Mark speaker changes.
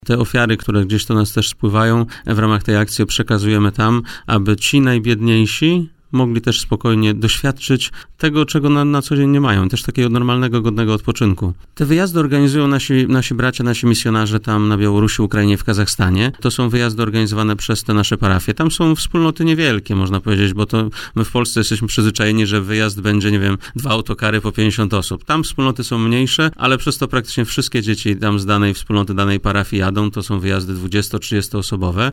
Speaker 1: Te ofiary, które gdzieś do nas też spływają, w ramach tej akcji przekazujemy tam, aby ci najbiedniejsi mogli też spokojnie doświadczyć tego, czego na co dzień nie mają. Też takiego normalnego, godnego odpoczynku. Te wyjazdy organizują nasi bracia, nasi misjonarze tam na Białorusi, Ukrainie, w Kazachstanie. To są wyjazdy organizowane przez te nasze parafie. Tam są wspólnoty niewielkie, można powiedzieć, bo to my w Polsce jesteśmy przyzwyczajeni, że wyjazd będzie, 2 autokary po 50 osób. Tam wspólnoty są mniejsze, ale przez to praktycznie wszystkie dzieci tam z danej wspólnoty, danej parafii jadą. To są wyjazdy 20-30 osobowe.